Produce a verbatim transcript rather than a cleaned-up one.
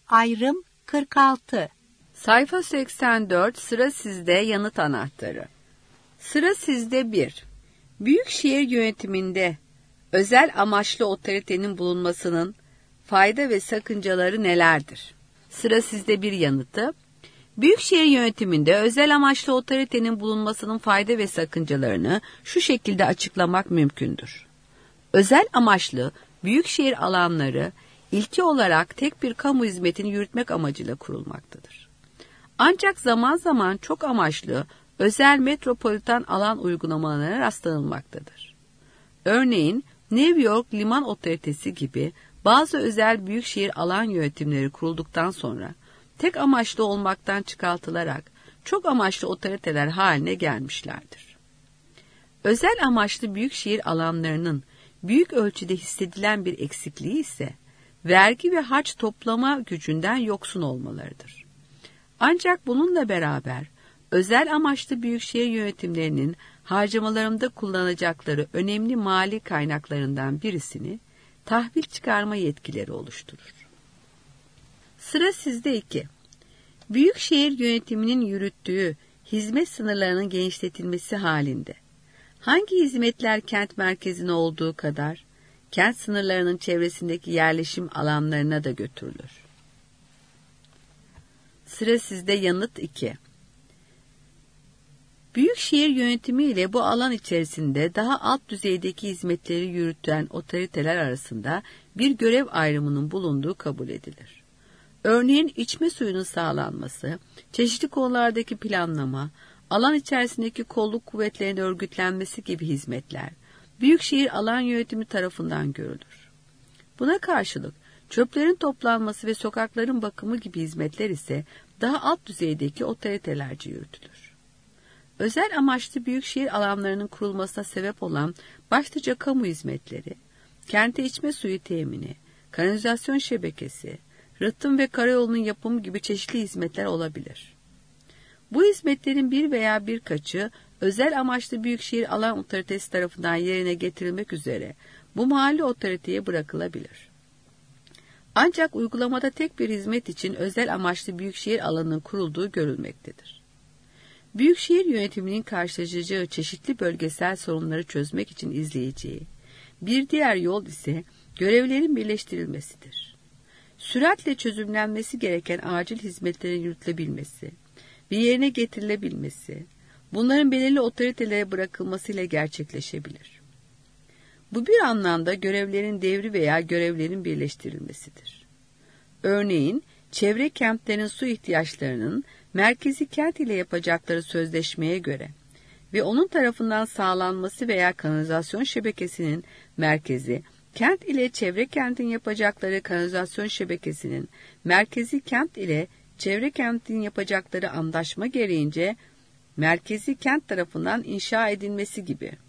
Ayrım kırk altı. Sayfa seksen dört, sıra sizde yanıt anahtarı. Sıra sizde bir. Büyükşehir yönetiminde özel amaçlı otoritenin bulunmasının fayda ve sakıncaları nelerdir? Sıra sizde bir yanıtı. Büyükşehir yönetiminde özel amaçlı otoritenin bulunmasının fayda ve sakıncalarını şu şekilde açıklamak mümkündür. Özel amaçlı büyükşehir alanları ilki olarak tek bir kamu hizmetini yürütmek amacıyla kurulmaktadır. Ancak zaman zaman çok amaçlı özel metropolitan alan uygulamalarına rastlanılmaktadır. Örneğin New York Liman Otoritesi gibi bazı özel büyükşehir alan yönetimleri kurulduktan sonra tek amaçlı olmaktan çıkartılarak çok amaçlı otoriteler haline gelmişlerdir. Özel amaçlı büyükşehir alanlarının büyük ölçüde hissedilen bir eksikliği ise vergi ve harç toplama gücünden yoksun olmalarıdır. Ancak bununla beraber özel amaçlı büyükşehir yönetimlerinin harcamalarında kullanacakları önemli mali kaynaklarından birisini tahvil çıkarma yetkileri oluşturur. Sıra sizde iki. Büyükşehir yönetiminin yürüttüğü hizmet sınırlarının genişletilmesi halinde hangi hizmetler kent merkezine olduğu kadar kent sınırlarının çevresindeki yerleşim alanlarına da götürülür? Sıra sizde yanıt iki. Büyükşehir yönetimi ile bu alan içerisinde daha alt düzeydeki hizmetleri yürüten otoriteler arasında bir görev ayrımının bulunduğu kabul edilir. Örneğin içme suyunun sağlanması, çeşitli konulardaki planlama, alan içerisindeki kolluk kuvvetlerinin örgütlenmesi gibi hizmetler büyükşehir alan yönetimi tarafından görülür. Buna karşılık çöplerin toplanması ve sokakların bakımı gibi hizmetler ise daha alt düzeydeki otoritelerce yürütülür. Özel amaçlı büyükşehir alanlarının kurulmasına sebep olan başlıca kamu hizmetleri, kente içme suyu temini, kanalizasyon şebekesi, rıhtım ve karayolunun yapımı gibi çeşitli hizmetler olabilir. Bu hizmetlerin bir veya birkaçı özel amaçlı büyükşehir alan otoritesi tarafından yerine getirilmek üzere bu mahalli otoriteye bırakılabilir. Ancak uygulamada tek bir hizmet için özel amaçlı büyükşehir alanının kurulduğu görülmektedir. Büyükşehir yönetiminin karşılaşacağı çeşitli bölgesel sorunları çözmek için izleyeceği bir diğer yol ise görevlerin birleştirilmesidir. Süratle çözümlenmesi gereken acil hizmetlerin yürütülebilmesi ve yerine getirilebilmesi, bunların belirli otoritelere bırakılmasıyla gerçekleşebilir. Bu bir anlamda görevlerin devri veya görevlerin birleştirilmesidir. Örneğin, çevre kentlerin su ihtiyaçlarının merkezi kent ile yapacakları sözleşmeye göre ve onun tarafından sağlanması veya kanalizasyon şebekesinin merkezi, kent ile çevre kentin yapacakları kanalizasyon şebekesinin merkezi kent ile çevre kentin yapacakları anlaşma gereğince merkezi kent tarafından inşa edilmesi gibi.